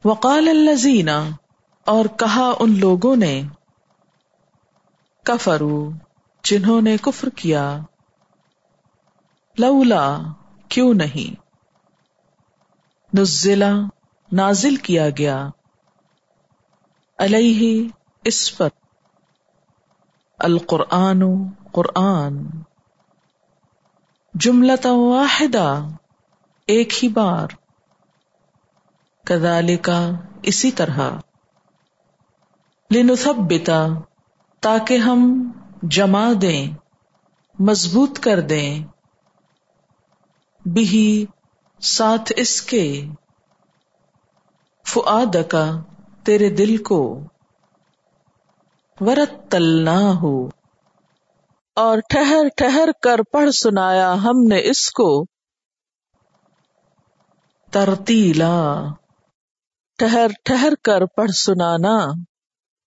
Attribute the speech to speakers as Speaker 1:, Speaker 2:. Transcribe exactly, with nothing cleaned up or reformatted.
Speaker 1: وقال الذین، اور کہا ان لوگوں نے، کفروا، جنہوں نے کفر کیا، لولا، کیوں نہیں، نزل، نازل کیا گیا، علیہ، اس پر، القرآن، قرآن، جملۃ واحدہ، ایک ہی بار، کذالک، اسی طرح، لنثبت، تاکہ ہم جما دیں، مضبوط کر دیں، بہ، ساتھ اس کے، فؤادک، تیرے دل کو، ورتلناہ، اور ٹھہر ٹھہر کر پڑھ سنایا ہم نے اس کو، ترتیلا، ٹھہر ٹھہر کر پڑھ سنانا،